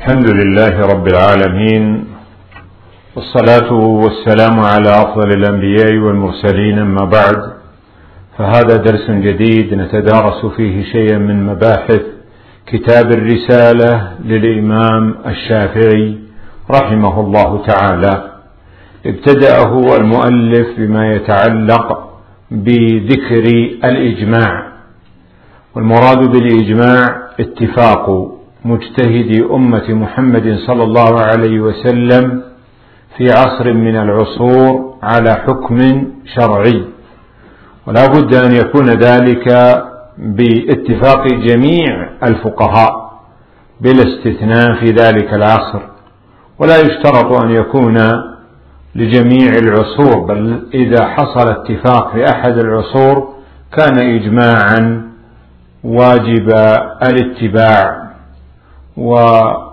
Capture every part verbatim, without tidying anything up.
الحمد لله رب العالمين، والصلاة والسلام على أفضل الأنبياء والمرسلين، أما بعد، فهذا درس جديد نتدارس فيه شيئا من مباحث كتاب الرسالة للإمام الشافعي رحمه الله تعالى. ابتدأه المؤلف بما يتعلق بذكر الإجماع، والمراد بالإجماع اتفاق مجتهدي أمة محمد صلى الله عليه وسلم في عصر من العصور على حكم شرعي، ولا بد أن يكون ذلك باتفاق جميع الفقهاء بلا استثناء في ذلك العصر، ولا يشترط أن يكون لجميع العصور، بل إذا حصل اتفاق في أحد العصور كان إجماعا واجب الاتباع. ولا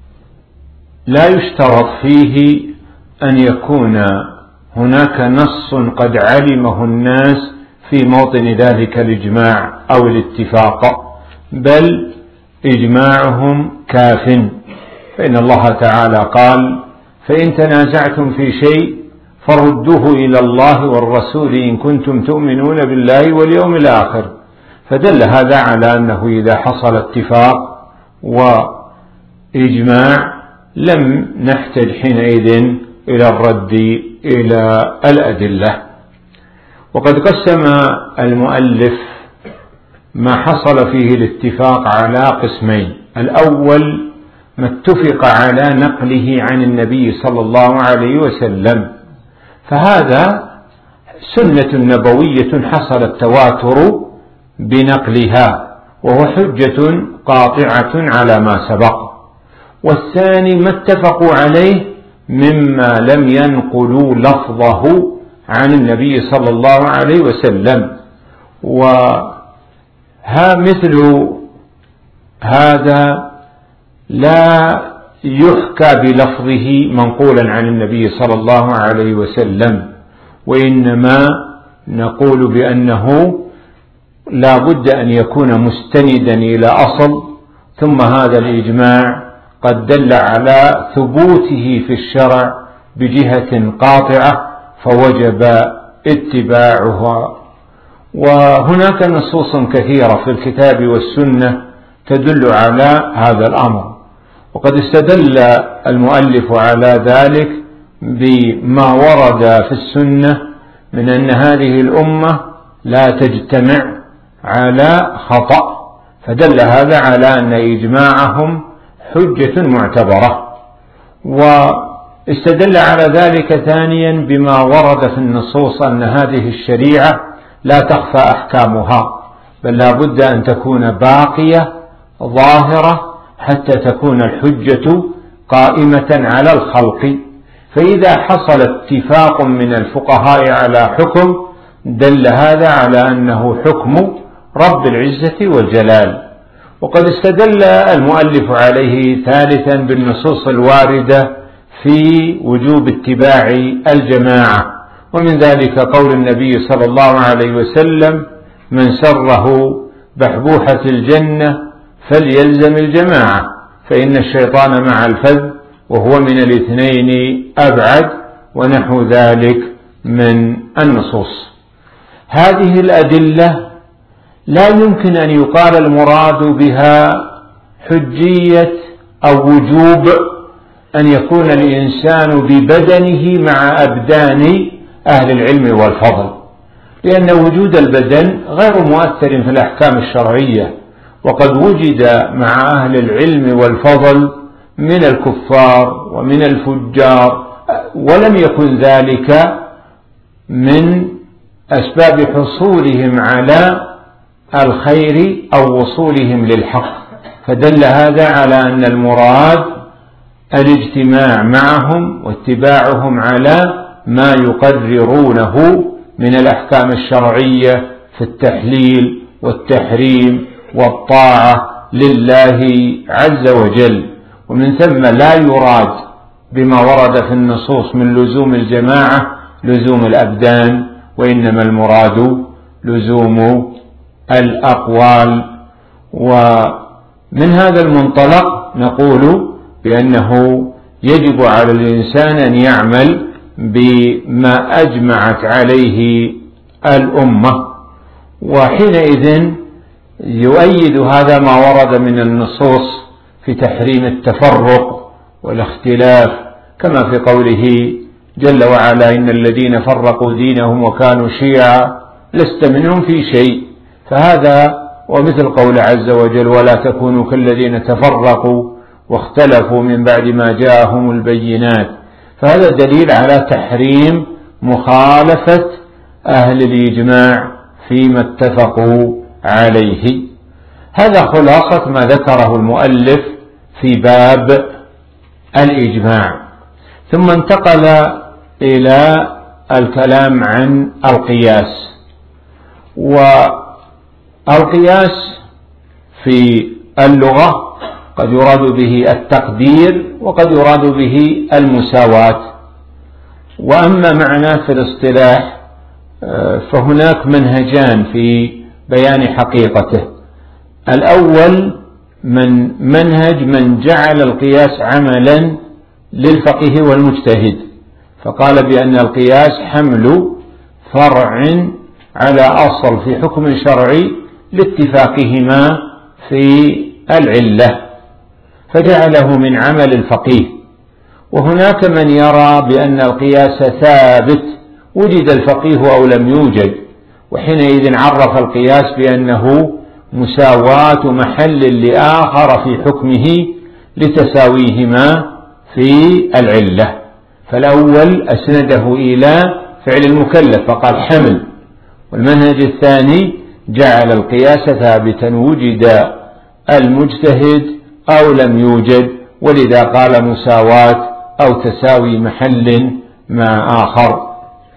يشترط فيه أن يكون هناك نص قد علمه الناس في موطن ذلك الإجماع أو الاتفاق، بل إجماعهم كاف، فإن الله تعالى قال: فإن تنازعتم في شيء فردوه إلى الله والرسول إن كنتم تؤمنون بالله واليوم الآخر. فدل هذا على أنه إذا حصل اتفاق وإجماع لم نحتج حينئذ إلى الرد إلى الأدلة. وقد قسم المؤلف ما حصل فيه الاتفاق على قسمين: الأول ما اتفق على نقله عن النبي صلى الله عليه وسلم، فهذا سنة نبوية حصل التواتر بنقلها، وهو حجة قاطعة على ما سبق. والثاني ما اتفقوا عليه مما لم ينقلوا لفظه عن النبي صلى الله عليه وسلم، وها مثل هذا لا يحكى بلفظه منقولا عن النبي صلى الله عليه وسلم، وإنما نقول بأنه لا بد أن يكون مستندا إلى أصل، ثم هذا الإجماع قد دل على ثبوته في الشرع بجهة قاطعة فوجب اتباعها. وهناك نصوص كثيرة في الكتاب والسنة تدل على هذا الأمر، وقد استدل المؤلف على ذلك بما ورد في السنة من أن هذه الأمة لا تجتمع على خطأ، فدل هذا على أن إجماعهم حجة معتبرة. واستدل على ذلك ثانيا بما ورد في النصوص أن هذه الشريعة لا تخفى أحكامها، بل لا بد أن تكون باقية ظاهرة حتى تكون الحجة قائمة على الخلق. فإذا حصل اتفاق من الفقهاء على حكم دل هذا على أنه حكم رب العزة والجلال. وقد استدل المؤلف عليه ثالثا بالنصوص الواردة في وجوب اتباع الجماعة، ومن ذلك قول النبي صلى الله عليه وسلم: من سره بحبوحة الجنة فليلزم الجماعة، فإن الشيطان مع الفذ وهو من الاثنين أبعد، ونحو ذلك من النصوص. هذه الأدلة لا يمكن أن يقال المراد بها حجية أو وجوب أن يكون الإنسان ببدنه مع أبدان أهل العلم والفضل، لأن وجود البدن غير مؤثر في الأحكام الشرعية، وقد وجد مع أهل العلم والفضل من الكفار ومن الفجار، ولم يكن ذلك من أسباب حصولهم على الخير أو وصولهم للحق. فدل هذا على أن المراد الاجتماع معهم واتباعهم على ما يقررونه من الأحكام الشرعية في التحليل والتحريم والطاعة لله عز وجل. ومن ثم لا يراد بما ورد في النصوص من لزوم الجماعة لزوم الأبدان، وإنما المراد لزوم الأقوال. ومن هذا المنطلق نقول بأنه يجب على الإنسان أن يعمل بما أجمعت عليه الأمة، وحينئذ يؤيد هذا ما ورد من النصوص في تحريم التفرق والاختلاف، كما في قوله جل وعلا: إن الذين فرقوا دينهم وكانوا شيعا لست منهم في شيء. فهذا ومثل قول عز وجل: ولا تكونوا كالذين تفرقوا واختلفوا من بعد ما جاءهم البينات. فهذا دليل على تحريم مخالفة أهل الإجماع فيما اتفقوا عليه. هذا خلاصة ما ذكره المؤلف في باب الإجماع. ثم انتقل إلى الكلام عن القياس. والقياس في اللغة قد يراد به التقدير وقد يراد به المساواة، وأما معناه في الاصطلاح فهناك منهجان في بيان حقيقته. الأول من منهج من جعل القياس عملا للفقيه والمجتهد، فقال بأن القياس حمل فرع على أصل في حكم شرعي لاتفاقهما في العلة، فجعله من عمل الفقيه. وهناك من يرى بأن القياس ثابت وجد الفقيه أو لم يوجد، وحينئذ عرف القياس بأنه مساواة محل لآخر في حكمه لتساويهما في العلة. فالأول أسنده إلى فعل المكلف فقال حمل، والمنهج الثاني جعل القياس ثابتا وجد المجتهد أو لم يوجد، ولذا قال مساواة أو تساوي محل مع آخر.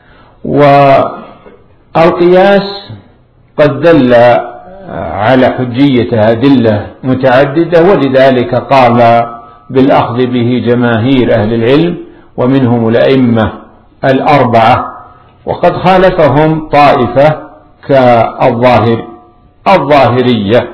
والقياس قد دل على حجية أدلة متعددة، ولذلك قال بالأخذ به جماهير أهل العلم ومنهم الأئمة الأربعة، وقد خالفهم طائفة كالظاهر الظاهرية.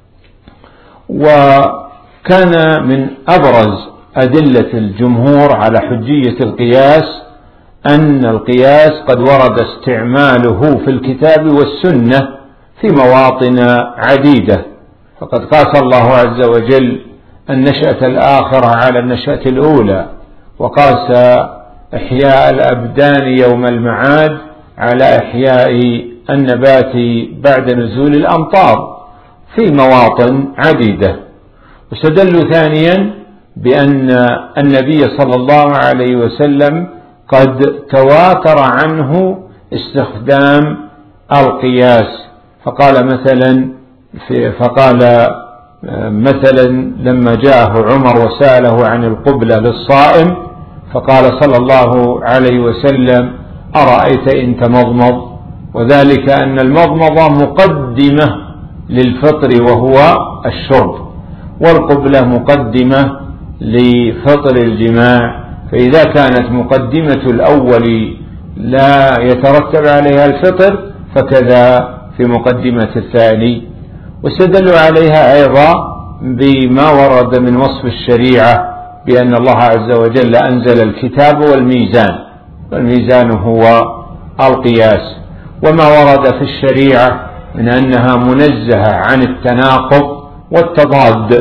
وكان من أبرز أدلة الجمهور على حجية القياس أن القياس قد ورد استعماله في الكتاب والسنة في مواطن عديدة، فقد قاس الله عز وجل النشأة الآخرة على النشأة الأولى، وقاس إحياء الأبدان يوم المعاد على إحياء النبات بعد نزول الأمطار في مواطن عديدة. واستدلوا ثانيا بأن النبي صلى الله عليه وسلم قد تواتر عنه استخدام القياس، فقال مثلا في فقال مثلا لما جاءه عمر وسأله عن القبلة للصائم فقال صلى الله عليه وسلم: أرأيت إن تمضمض، وذلك أن المضمضة مقدمة للفطر وهو الشرب، والقبلة مقدمة لفطر الجماع، فإذا كانت مقدمة الأول لا يترتب عليها الفطر فكذا في مقدمة الثاني. واستدلوا عليها أيضا بما ورد من وصف الشريعة بأن الله عز وجل أنزل الكتاب والميزان، والميزان هو القياس، وما ورد في الشريعة من أنها منزهة عن التناقض والتضاد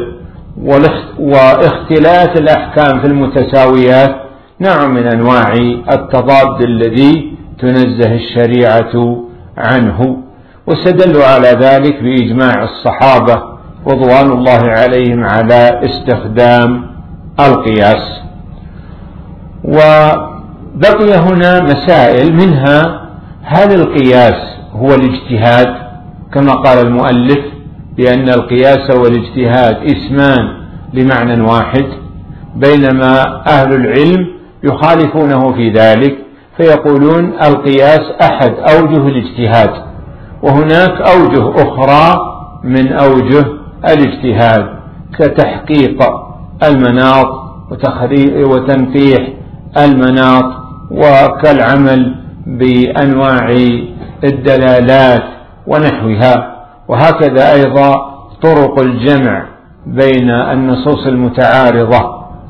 واختلاف الأحكام في المتساويات نوع من أنواع التضاد الذي تنزه الشريعة عنه. واستدلوا على ذلك بإجماع الصحابة رضوان الله عليهم على استخدام القياس. وبقي هنا مسائل، منها هل القياس هو الاجتهاد كما قال المؤلف بأن القياس والاجتهاد اسمان لمعنى واحد، بينما أهل العلم يخالفونه في ذلك فيقولون القياس أحد أوجه الاجتهاد، وهناك أوجه أخرى من أوجه الاجتهاد كتحقيق المناط وتنقيح المناط، وكالعمل بأنواع الدلالات ونحوها. وهكذا أيضا طرق الجمع بين النصوص المتعارضة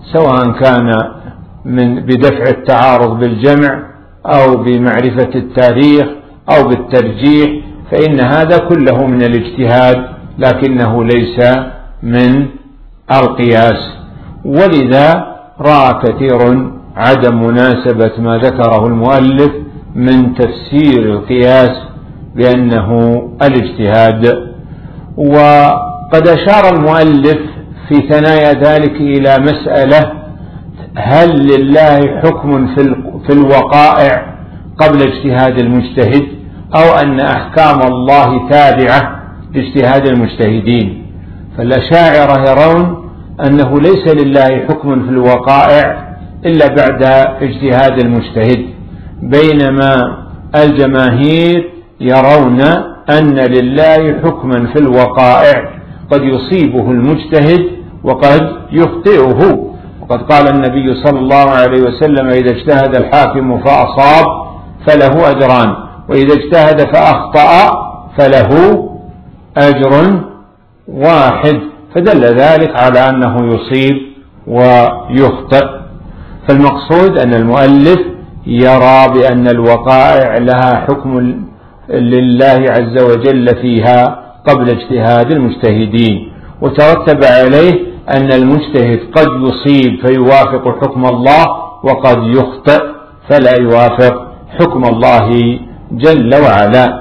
سواء كان من بدفع التعارض بالجمع أو بمعرفة التاريخ أو بالترجيح، فإن هذا كله من الاجتهاد لكنه ليس من القياس. ولذا رأى كثير عدم مناسبة ما ذكره المؤلف من تفسير القياس بأنه الاجتهاد. وقد أشار المؤلف في ثنايا ذلك إلى مسألة: هل لله حكم في الوقائع قبل اجتهاد المجتهد، أو أن أحكام الله تابعة لاجتهاد المجتهدين؟ فالأشاعرة يرون أنه ليس لله حكم في الوقائع إلا بعد اجتهاد المجتهد، بينما الجماهير يرون أن لله حكما في الوقائع قد يصيبه المجتهد وقد يخطئه. وقد قال النبي صلى الله عليه وسلم: إذا اجتهد الحاكم فأصاب فله أجران، وإذا اجتهد فأخطأ فله أجر واحد، فدل ذلك على أنه يصيب ويخطئ. فالمقصود أن المؤلف يرى بأن الوقائع لها حكم لله عز وجل فيها قبل اجتهاد المجتهدين، وترتب عليه أن المجتهد قد يصيب فيوافق حكم الله، وقد يخطئ فلا يوافق حكم الله جل وعلا.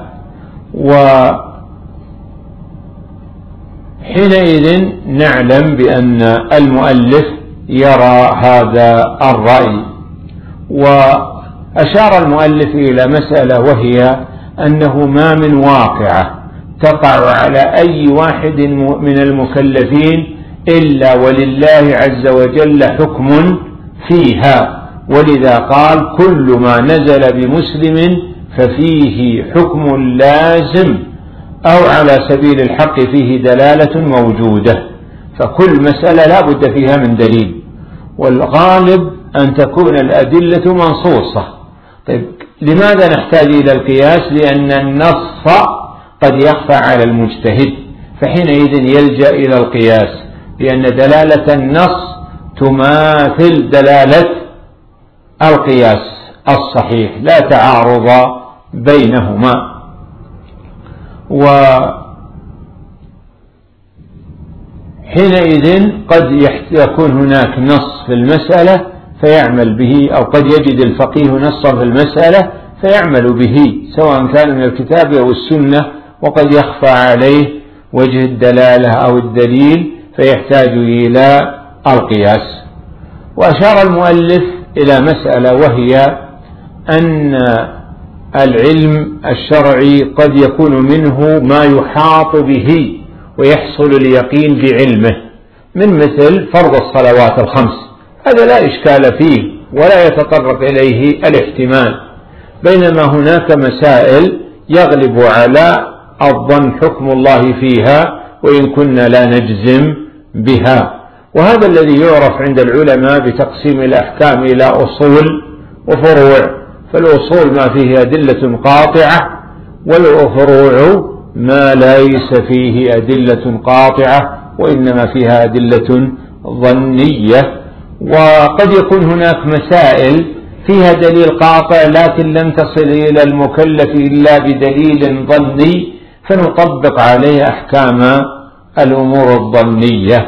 وحينئذ نعلم بأن المؤلف يرى هذا الرأي. وأشار المؤلف إلى مسألة، وهي أنه ما من واقعة تقع على أي واحد من المكلفين إلا ولله عز وجل حكم فيها، ولذا قال: كل ما نزل بمسلم ففيه حكم لازم أو على سبيل الحق فيه دلالة موجودة. فكل مسألة لا بد فيها من دليل، والغالب أن تكون الأدلة منصوصة. طيب، لماذا نحتاج إلى القياس؟ لأن النص قد يخفى على المجتهد، فحينئذ يلجأ إلى القياس، لأن دلالة النص تماثل دلالة القياس الصحيح، لا تعارض بينهما. وحينئذ قد يكون هناك نص في المسألة فيعمل به، أو قد يجد الفقيه نصا في المسألة فيعمل به، سواء كان من الكتاب أو السنة، وقد يخفى عليه وجه الدلالة أو الدليل فيحتاج إلى القياس. وأشار المؤلف إلى مسألة، وهي أن العلم الشرعي قد يكون منه ما يحاط به ويحصل اليقين بعلمه، من مثل فرض الصلوات الخمس، هذا لا إشكال فيه ولا يتطرق إليه الاحتمال، بينما هناك مسائل يغلب على الظن حكم الله فيها وإن كنا لا نجزم بها. وهذا الذي يعرف عند العلماء بتقسيم الأحكام إلى أصول وفروع، فالأصول ما فيه أدلة قاطعة، والفروع ما ليس فيه أدلة قاطعة وإنما فيها أدلة ظنية. وقد يكون هناك مسائل فيها دليل قاطع لكن لم تصل إلى المكلف إلا بدليل ظني، فنطبق عليه أحكام الأمور الظنية.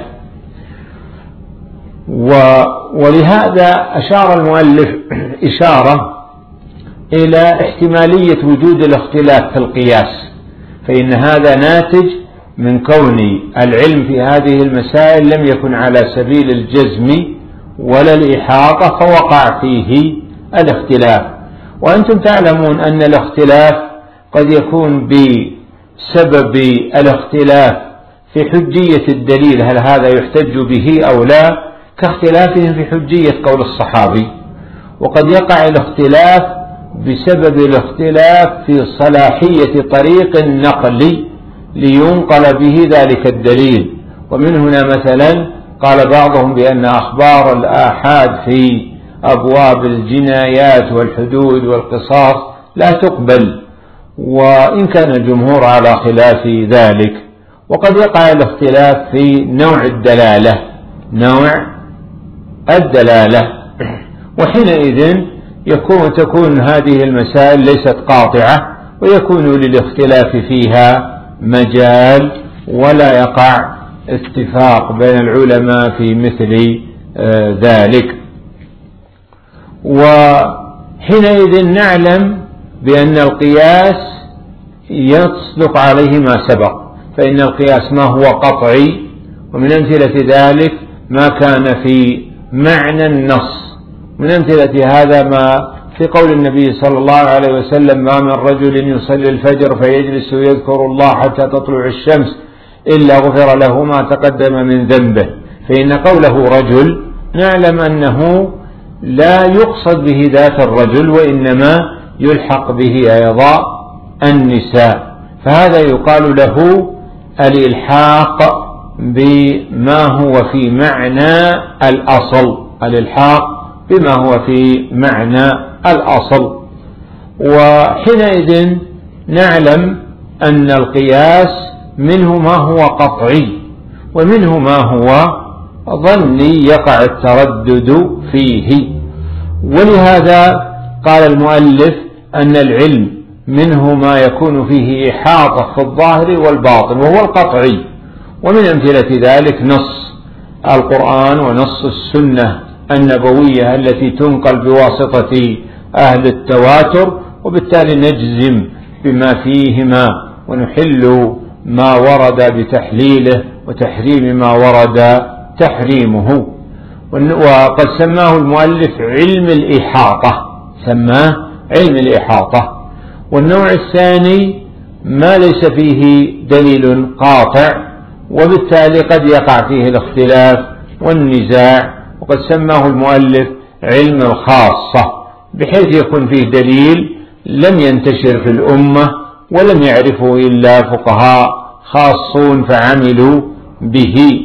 ولهذا أشار المؤلف إشارة إلى احتمالية وجود الاختلاف في القياس، فإن هذا ناتج من كون العلم في هذه المسائل لم يكن على سبيل الجزم ولا الإحاطة، فوقع فيه الاختلاف. وأنتم تعلمون أن الاختلاف قد يكون بسبب الاختلاف في حجية الدليل، هل هذا يحتج به أو لا، كاختلافهم في حجية قول الصحابي. وقد يقع الاختلاف بسبب الاختلاف في صلاحية طريق النقل لينقل به ذلك الدليل. ومن هنا مثلا قال بعضهم بأن أخبار الآحاد في أبواب الجنايات والحدود والقصاص لا تقبل، وإن كان الجمهور على خلاف ذلك. وقد يقع الاختلاف في نوع الدلالة، نوع الدلالة. وحينئذ يكون تكون هذه المسائل ليست قاطعة، ويكون للاختلاف فيها مجال، ولا يقع اتفاق بين العلماء في مثل ذلك. وحينئذ نعلم بأن القياس يصدق عليه ما سبق، فإن القياس ما هو قطعي، ومن أمثلة ذلك ما كان في معنى النص. من أمثلة هذا ما في قول النبي صلى الله عليه وسلم: ما من رجل يصلي الفجر فيجلس يذكر الله حتى تطلع الشمس إلا غفر له ما تقدم من ذنبه. فإن قوله رجل نعلم أنه لا يقصد به ذات الرجل، وإنما يلحق به أيضا النساء، فهذا يقال له الإلحاق بما هو في معنى الأصل، الإلحاق بما هو في معنى الأصل. وحينئذ نعلم أن القياس منه ما هو قطعي، ومنه ما هو ظني يقع التردد فيه. ولهذا قال المؤلف أن العلم منه ما يكون فيه إحاطة في الظاهر والباطن وهو القطعي، ومن أمثلة ذلك نص القرآن ونص السنة النبوية التي تنقل بواسطة أهل التواتر، وبالتالي نجزم بما فيهما ونحل ما ورد بتحليله وتحريم ما ورد تحريمه. وقد سماه المؤلف علم الإحاطة، سماه علم الإحاطة. والنوع الثاني ما ليس فيه دليل قاطع، وبالتالي قد يقع فيه الاختلاف والنزاع، وقد سماه المؤلف علم الخاصة، بحيث يكون فيه دليل لم ينتشر في الأمة ولم يعرفه إلا فقهاء خاصون فعملوا به.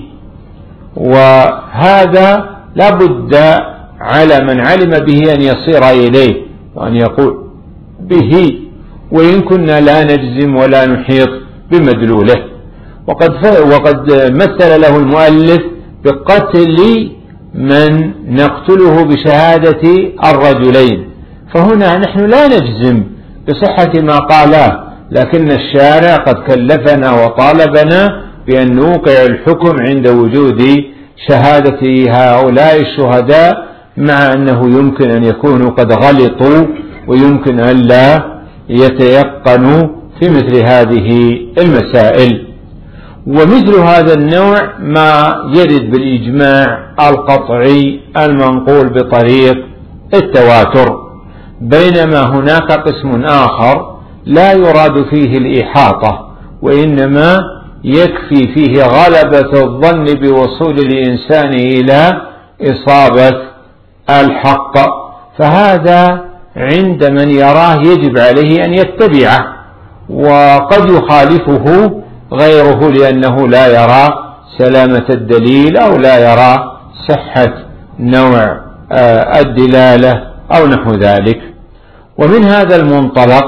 وهذا لا بد على من علم به أن يصير إليه وأن يقول به، وإن كنا لا نجزم ولا نحيط بمدلوله. وقد, وقد مثل له المؤلف بقتل من نقتله بشهادة الرجلين، فهنا نحن لا نجزم بصحة ما قاله، لكن الشارع قد كلفنا وطالبنا بأن نوقع الحكم عند وجود شهادة هؤلاء الشهداء، مع أنه يمكن أن يكونوا قد غلطوا ويمكن أن لا يتيقنوا في مثل هذه المسائل. ومثل هذا النوع ما يرد بالإجماع القطعي المنقول بطريق التواتر، بينما هناك قسم آخر لا يراد فيه الإحاطة، وإنما يكفي فيه غلبة الظن بوصول الإنسان إلى إصابة الحق، فهذا عند من يراه يجب عليه أن يتبعه، وقد يخالفه غيره لأنه لا يرى سلامة الدليل أو لا يرى صحة نوع الدلالة أو نحو ذلك. ومن هذا المنطلق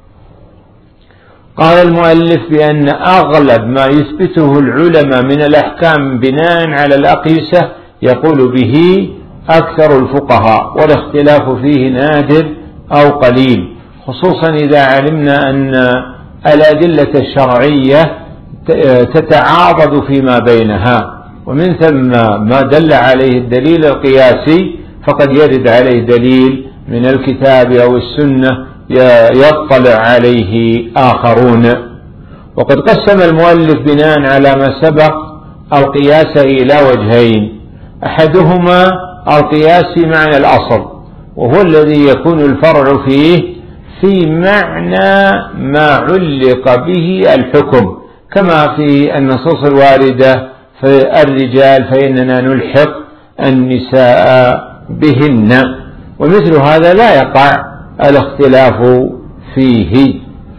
قال المؤلف بأن أغلب ما يثبته العلماء من الأحكام بناء على الأقيسة يقول به أكثر الفقهاء، والاختلاف فيه نادر أو قليل، خصوصا إذا علمنا أن الأدلة الشرعية تتعاضد فيما بينها، ومن ثم ما دل عليه الدليل القياسي فقد يرد عليه دليل من الكتاب أو السنة يطلع عليه آخرون. وقد قسم المؤلف بناء على ما سبق القياس إلى وجهين: أحدهما القياس معنى الأصل، وهو الذي يكون الفرع فيه في معنى ما علق به الحكم، كما في النصوص الواردة في الرجال فإننا نلحق النساء بهن، ومثل هذا لا يقع الاختلاف فيه.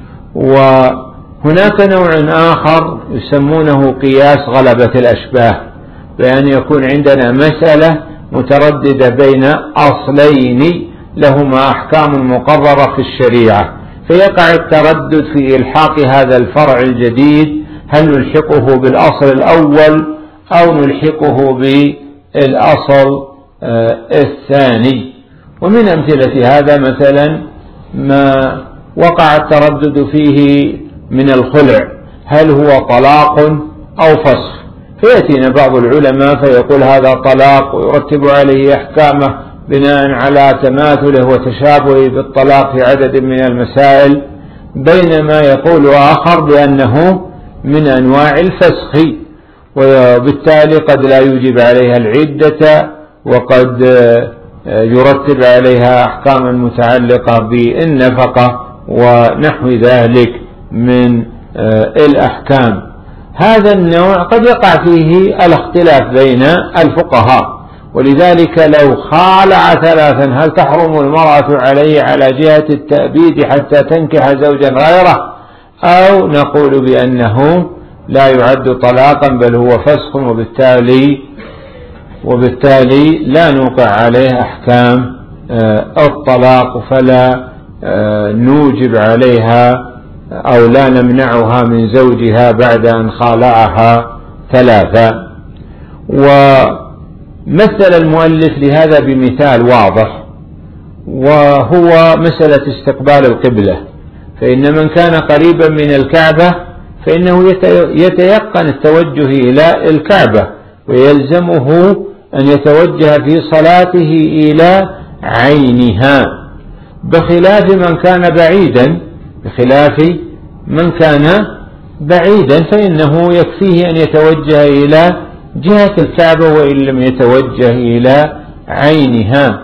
وهناك نوع آخر يسمونه قياس غلبة الأشباه، بأن يكون عندنا مسألة مترددة بين أصلين لهما أحكام مقررة في الشريعة، فيقع التردد في إلحاق هذا الفرع الجديد، هل نلحقه بالأصل الأول أو نلحقه بالأصل الثاني. ومن أمثلة هذا مثلا ما وقع التردد فيه من الخلع، هل هو طلاق أو فسخ؟ فيأتينا بعض العلماء فيقول هذا طلاق ويرتب عليه أحكامه بناء على تماثله وتشابهه بالطلاق في عدد من المسائل، بينما يقول آخر بأنه من أنواع الفسخ، وبالتالي قد لا يوجب عليها العدة وقد يرتب عليها أحكاما متعلقة بالنفقة ونحو ذلك من الأحكام. هذا النوع قد يقع فيه الاختلاف بين الفقهاء، ولذلك لو خالع ثلاثا هل تحرم المرأة عليه على جهة التأبيد حتى تنكح زوجا غيره، أو نقول بأنه لا يعد طلاقا بل هو فسخ، وبالتالي وبالتالي لا نوقع عليه أحكام الطلاق، فلا نوجب عليها أو لا نمنعها من زوجها بعد أن خالعها ثلاثا. ومثل المؤلف لهذا بمثال واضح، وهو مسألة استقبال القبلة، فإن من كان قريبا من الكعبة فإنه يتيقن التوجه إلى الكعبة، ويلزمه أن يتوجه في صلاته إلى عينها، بخلاف من كان بعيدا بخلاف من كان بعيدا فإنه يكفيه أن يتوجه إلى جهة الكعبة وإن لم يتوجه إلى عينها.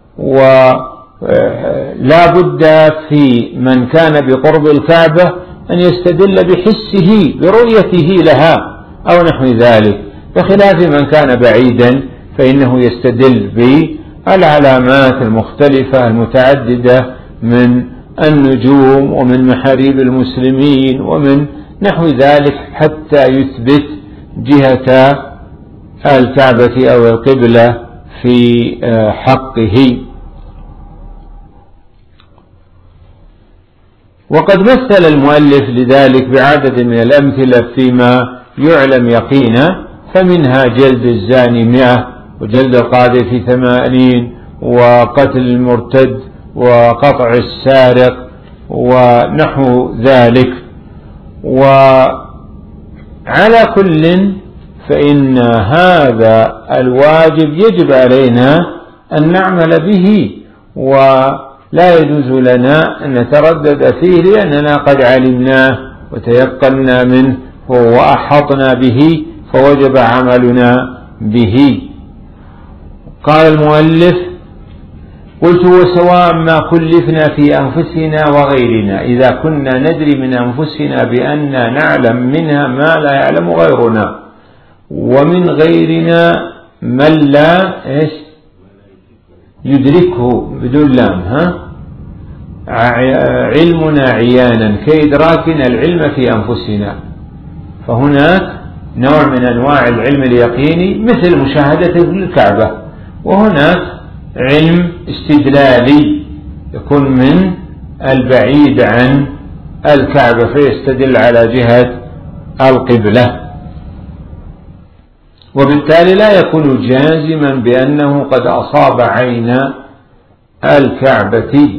ولا بد في من كان بقرب الكعبة أن يستدل بحسه برؤيته لها أو نحو ذلك، بخلاف من كان بعيدا فإنه يستدل بالعلامات المختلفة المتعددة من النجوم ومن محاريب المسلمين ومن نحو ذلك حتى يثبت جهة الكعبة أو القبلة في حقه. وقد مثل المؤلف لذلك بعدد من الأمثلة فيما يعلم يقينا، فمنها جلد الزاني مئة، وجلد القاذف ثمانين، وقتل المرتد، وقطع السارق ونحو ذلك. وعلى كل فإن هذا الواجب يجب علينا أن نعمل به، ولا يجوز لنا أن نتردد فيه لأننا قد علمناه وتيقنا منه وأحطنا به فوجب عملنا به. قال المؤلف: قلت وسواء ما كلفنا في أنفسنا وغيرنا، إذا كنا ندري من أنفسنا بأننا نعلم منها ما لا يعلم غيرنا، ومن غيرنا من لا يدركه بدون لام ها علمنا عيانا كإدراكنا العلم في أنفسنا، فهناك نوع من أنواع العلم اليقيني مثل مشاهدة الكعبة، وهناك علم استدلالي يكون من البعيد عن الكعبة فيستدل على جهة القبلة، وبالتالي لا يكون جازما بأنه قد أصاب عين الكعبة.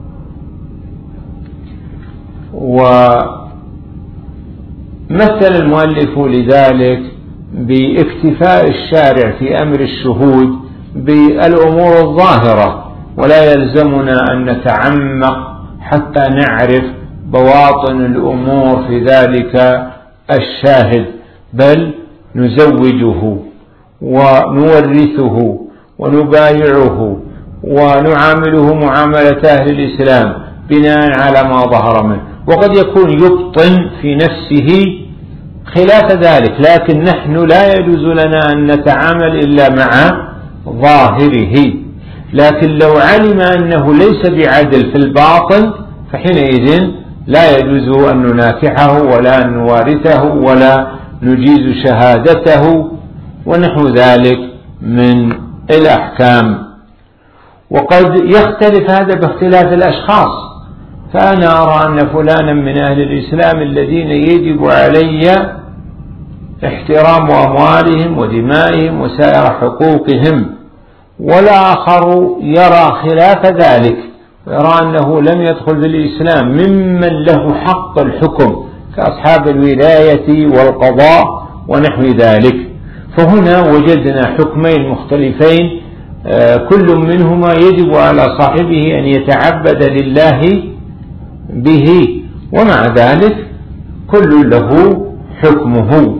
ومثل المؤلف لذلك باكتفاء الشارع في أمر الشهود بالأمور الظاهرة، ولا يلزمنا أن نتعمق حتى نعرف بواطن الأمور في ذلك الشاهد، بل نزوجه ونورثه ونبايعه ونعامله معاملة أهل الإسلام بناء على ما ظهر منه، وقد يكون يبطن في نفسه خلاف ذلك، لكن نحن لا يجوز لنا أن نتعامل إلا مع ظاهره. لكن لو علم أنه ليس بعدل في الباطن فحينئذ لا يجوز أن نناكحه ولا نوارثه ولا نجيز شهادته ونحو ذلك من الأحكام. وقد يختلف هذا باختلاف الأشخاص، فأنا أرى أن فلانا من أهل الإسلام الذين يجب علي احترام أموالهم ودمائهم وسائر حقوقهم، والآخر يرى خلاف ذلك، ويرى أنه لم يدخل في الإسلام ممن له حق الحكم كأصحاب الولاية والقضاء ونحو ذلك. فهنا وجدنا حكمين مختلفين، كل منهما يجب على صاحبه أن يتعبد لله به، ومع ذلك كل له حكمه.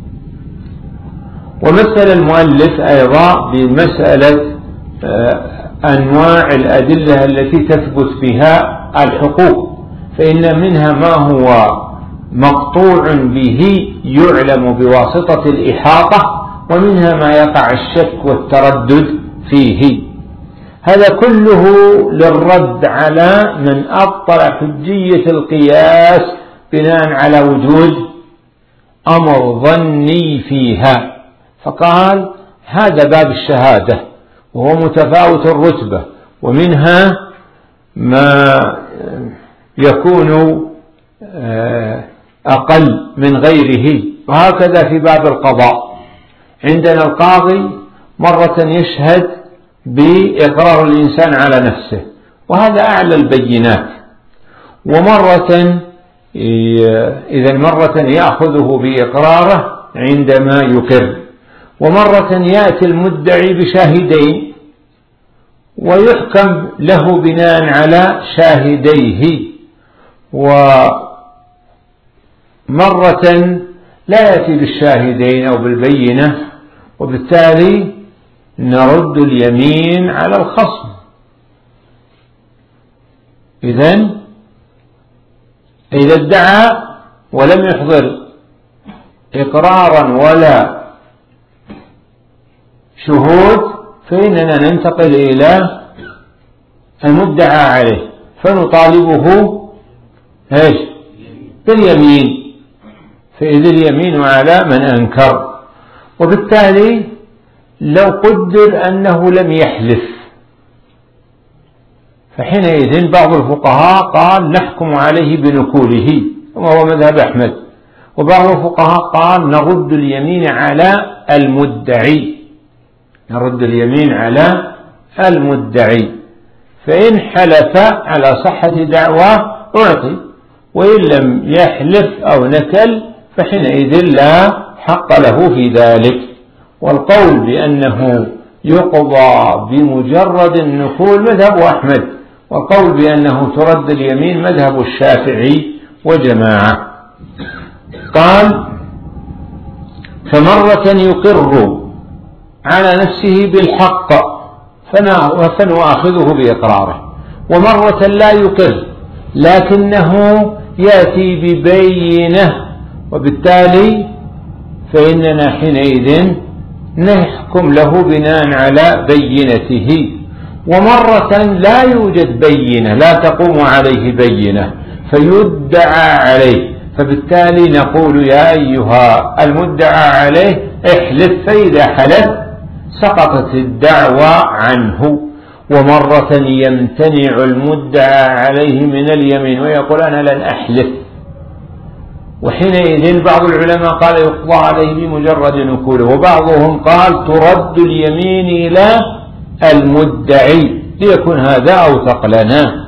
ومثل المؤلف أيضا بمسألة أنواع الأدلة التي تثبت بها الحقوق، فإن منها ما هو مقطوع به يعلم بواسطة الإحاطة، ومنها ما يقع الشك والتردد فيه. هذا كله للرد على من أبطل حجية القياس بناء على وجود أمر ظني فيها، فقال هذا باب الشهادة وهو متفاوت الرتبة، ومنها ما يكون أقل من غيره. وهكذا في باب القضاء، عندنا القاضي مرة يشهد بإقرار الإنسان على نفسه، وهذا أعلى البينات، ومرة إذا مرة يأخذه بإقراره عندما يقر، ومرة يأتي المدعي بشاهدين ويحكم له بناء على شاهديه، ومرة لا يأتي بالشاهدين أو بالبينة، وبالتالي نرد اليمين على الخصم. إذن إذا ادعى ولم يحضر إقرارا ولا شهود فإننا ننتقل إلى المدعى عليه فنطالبه إيش؟ باليمين، فإذا اليمين على من أنكر. وبالتالي لو قدر أنه لم يحلف فحينئذ بعض الفقهاء قال نحكم عليه بنكوله وهو مذهب أحمد، وبعض الفقهاء قال نرد اليمين على المدعي، نرد اليمين على المدعي، فإن حلف على صحة دعواه أعطي، وإن لم يحلف أو نكل فحينئذ لا حق له في ذلك. والقول بأنه يقضى بمجرد النكول مذهب أحمد، والقول بأنه ترد اليمين مذهب الشافعي وجماعة. قال فمرة يقر على نفسه بالحق فنؤاخذه بإقراره، ومرة لا يقر لكنه يأتي ببينة، وبالتالي فإننا حينئذ نحكم له بناء على بينته. ومرة لا يوجد بينة، لا تقوم عليه بينة فيدعى عليه، فبالتالي نقول يا أيها المدعى عليه احلف، فإذا حلف سقطت الدعوى عنه. ومرة يمتنع المدعى عليه من اليمين ويقول أنا لن أحلف، وحينئذ بعض العلماء قال يقضى عليه بمجرد نكوله، وبعضهم قال ترد اليمين إلى المدعي ليكون هذا أوثق لنا.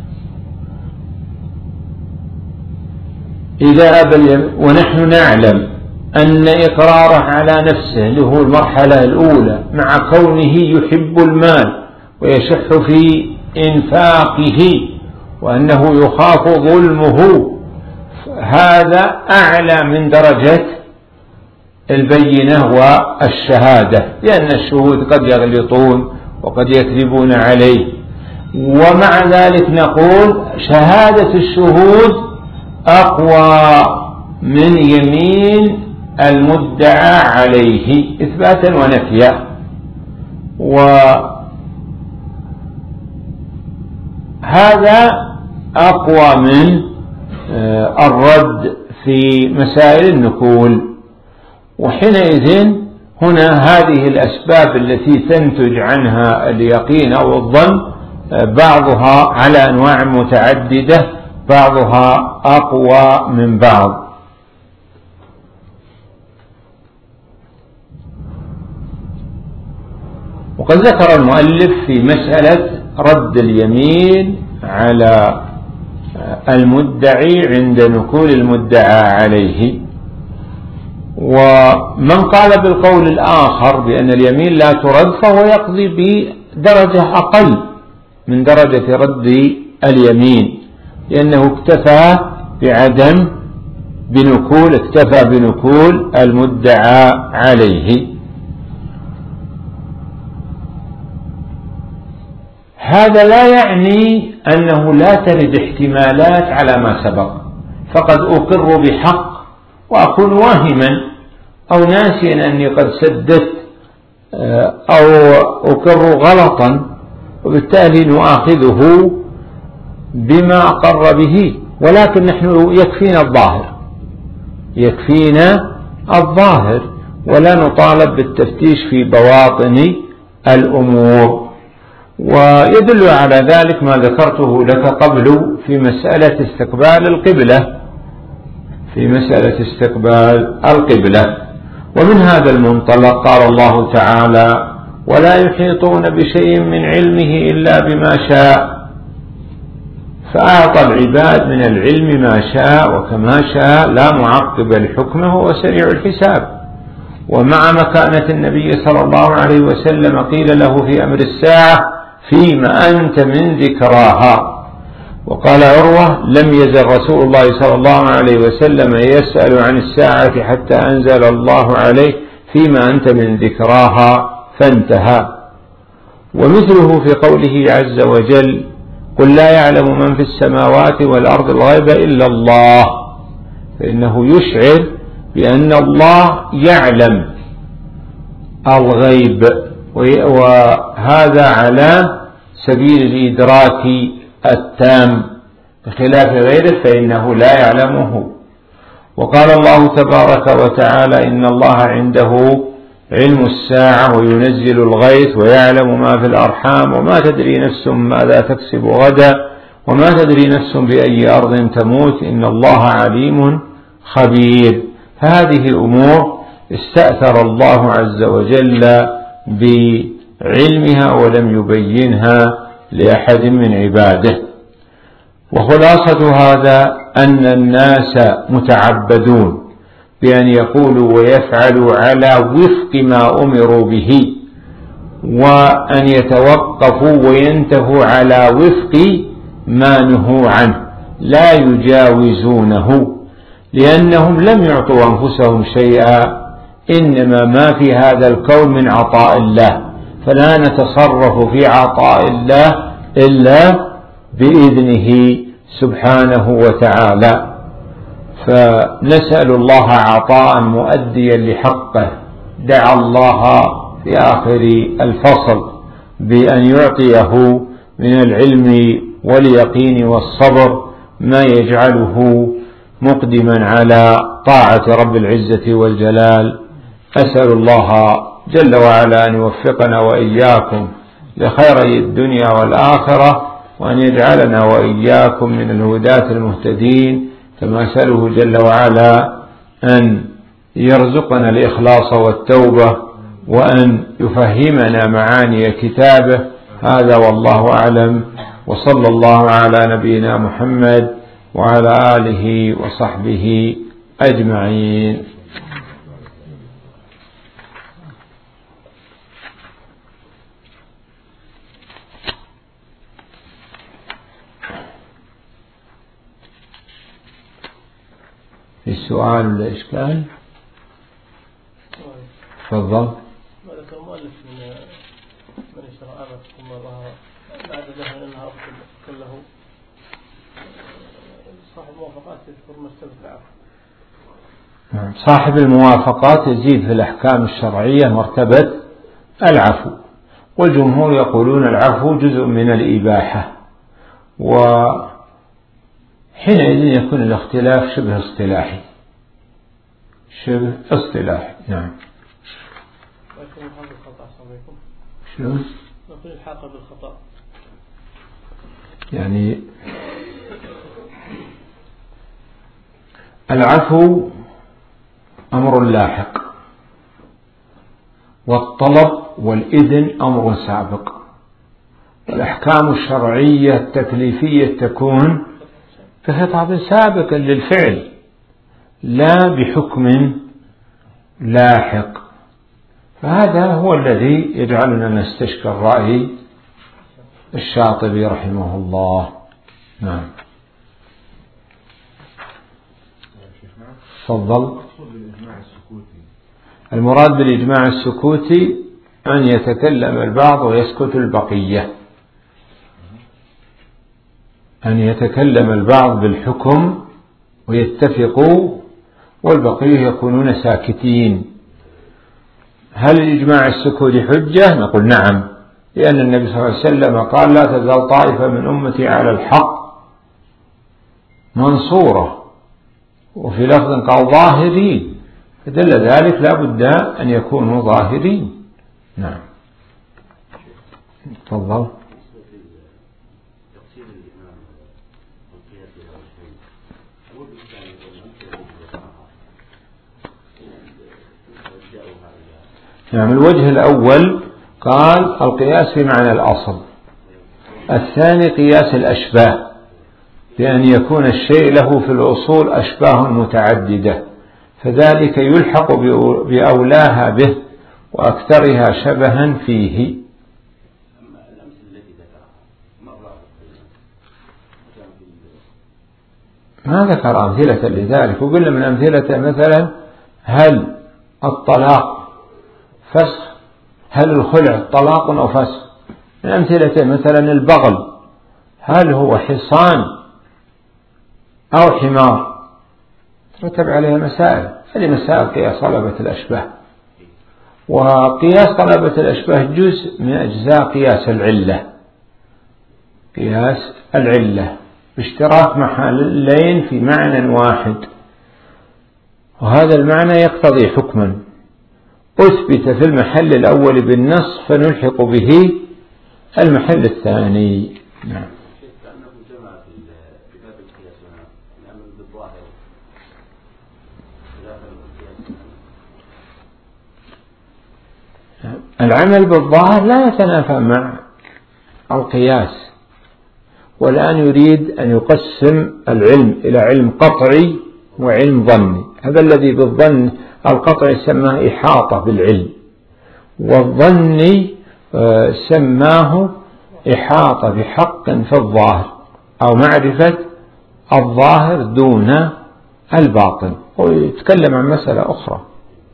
إذا أبى اليمين، ونحن نعلم أن إقراره على نفسه اللي هو المرحلة الأولى مع كونه يحب المال ويشح في إنفاقه وأنه يخاف ظلمه، هذا أعلى من درجة البينة والشهادة، لأن الشهود قد يغلطون وقد يكذبون عليه. ومع ذلك نقول شهادة الشهود أقوى من يمين المدعى عليه إثباتا ونفيا. وهذا أقوى من الرد في مسائل النكول. وحينئذ هنا هذه الأسباب التي تنتج عنها اليقين أو الظن بعضها على أنواع متعددة، بعضها أقوى من بعض. وقد ذكر المؤلف في مسألة رد اليمين على المدعي عند نكول المدعى عليه. ومن قال بالقول الآخر بأن اليمين لا ترد فهو يقضي بدرجة أقل من درجة رد اليمين، لأنه اكتفى بعدم بنكول اكتفى بنكول المدعى عليه. هذا لا يعني أنه لا ترد احتمالات على ما سبق، فقد أقر بحق وأكون واهما أو ناسيا أني قد سددت أو أقر غلطا، وبالتالي نؤاخذه بما أقر به، ولكن نحن يكفينا الظاهر يكفينا الظاهر ولا نطالب بالتفتيش في بواطن الأمور. ويدل على ذلك ما ذكرته لك قبل في مسألة استقبال القبلة في مسألة استقبال القبلة. ومن هذا المنطلق قال الله تعالى: ولا يحيطون بشيء من علمه إلا بما شاء، فأعطى العباد من العلم ما شاء وكما شاء لا معقب لحكمه وسريع الحساب. ومع مكانة النبي صلى الله عليه وسلم قيل له في أمر الساعة: فيما أنت من ذكراها. وقال عروة: لم يزل رسول الله صلى الله عليه وسلم يسأل عن الساعة حتى أنزل الله عليه: فيما أنت من ذكراها، فانتهى. ومثله في قوله عز وجل: قل لا يعلم من في السماوات والأرض الغيب إلا الله، فإنه يشعر بأن الله يعلم الغيب، وهذا على سبيل الإدراك التام، بخلاف غيره فإنه لا يعلمه. وقال الله تبارك وتعالى: إن الله عنده علم الساعة وينزل الغيث ويعلم ما في الأرحام وما تدري نفس ماذا تكسب غدا وما تدري نفس بأي أرض تموت إن الله عليم خبير. هذه أمور استأثر الله عز وجل بعلمها ولم يبينها لأحد من عباده. وخلاصة هذا أن الناس متعبدون بأن يقولوا ويفعلوا على وفق ما أمروا به، وأن يتوقفوا وينتهوا على وفق ما نهوا عنه، لا يجاوزونه، لأنهم لم يعطوا أنفسهم شيئا، إنما ما في هذا الكون من عطاء الله، فلا نتصرف في عطاء الله إلا بإذنه سبحانه وتعالى. فنسأل الله عطاء مؤديا لحقه. دعا الله في آخر الفصل بأن يعطيه من العلم واليقين والصبر ما يجعله مقدما على طاعة رب العزة والجلال. أسأل الله جل وعلا أن يوفقنا وإياكم لخيري الدنيا والآخرة، وأن يجعلنا وإياكم من الهداة المهتدين، كما أسأله جل وعلا أن يرزقنا الإخلاص والتوبة، وأن يفهمنا معاني كتابه. هذا والله أعلم، وصلى الله على نبينا محمد وعلى آله وصحبه أجمعين. في السؤال ولا إشكال؟ تفضل. ذكر المؤلف من من اشترى أمة ثم ظهر بعد ذلك أنها أفضل كله صاحب موافقات يذكر مرتبة العفو. صاحب الموافقات يزيد في الأحكام الشرعية مرتبة العفو، والجمهور يقولون العفو جزء من الإباحة، وحينئذ يكون الاختلاف شبه اصطلاحي شبه اصطلاحي. نعم. لكن الحاق بالخطأ صحيحكم شو؟ نقول الحاق بالخطأ يعني العفو أمر لاحق، والطلب والإذن أمر سابق. الأحكام الشرعية التكليفية تكون بخطاب سابق للفعل لا بحكم لاحق. فهذا هو الذي يجعلنا نستشكل رأي الشاطبي رحمه الله. نعم. تفضل. المراد بالإجماع السكوتي أن يتكلم البعض ويسكت البقية، أن يتكلم البعض بالحكم ويتفقوا والبقية يكونون ساكتين. هل الإجماع السكوتي حجة؟ نقول نعم، لأن النبي صلى الله عليه وسلم قال لا تزال طائفة من أمتي على الحق منصورة، وفي لفظ قال ظاهرين، فدل ذلك لا بد أن يكونوا ظاهرين. نعم. تفضل. نعم. الوجه الأول قال القياس في معنى الأصل. الثاني قياس الأشباه، بأن يكون الشيء له في الأصول أشباه متعددة، فذلك يلحق بأولاها به وأكثرها شبها فيه. ما ذكر أمثلة لذلك، وقلنا من أمثلة مثلا هل الطلاق فسخ، هل الخلع طلاق أو فسخ. من أمثلة مثلا البغل، هل هو حصان أو حمار، ترتب عليها مسائل. هذه مسائل قياس طلبة الأشباه. وقياس طلبة الأشباه جزء من أجزاء قياس العلة، قياس العلة باشتراك محلين في معنى واحد، وهذا المعنى يقتضي حكما أثبت في المحل الأول بالنص فنلحق به المحل الثاني. نعم. العمل بالظاهر لا يتنافى مع القياس، والآن يريد أن يقسم العلم إلى علم قطعي وعلم ظني. هذا الذي بالظن القطعي سماه إحاطة بالعلم، والظني سماه إحاطة بحق في الظاهر أو معرفة الظاهر دون الباطن، ويتكلم عن مسألة أخرى.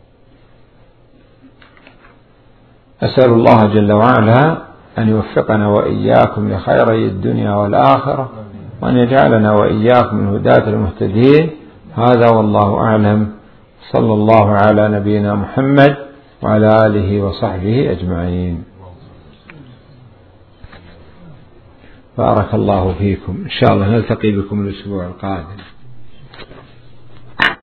أسأل الله جل وعلا أن يوفقنا وإياكم لخيري الدنيا والآخرة، وأن يجعلنا وإياكم من هداة المهتدين. هذا والله أعلم. صلى الله على نبينا محمد وعلى آله وصحبه أجمعين. بارك الله فيكم. إن شاء الله نلتقي بكم الأسبوع القادم.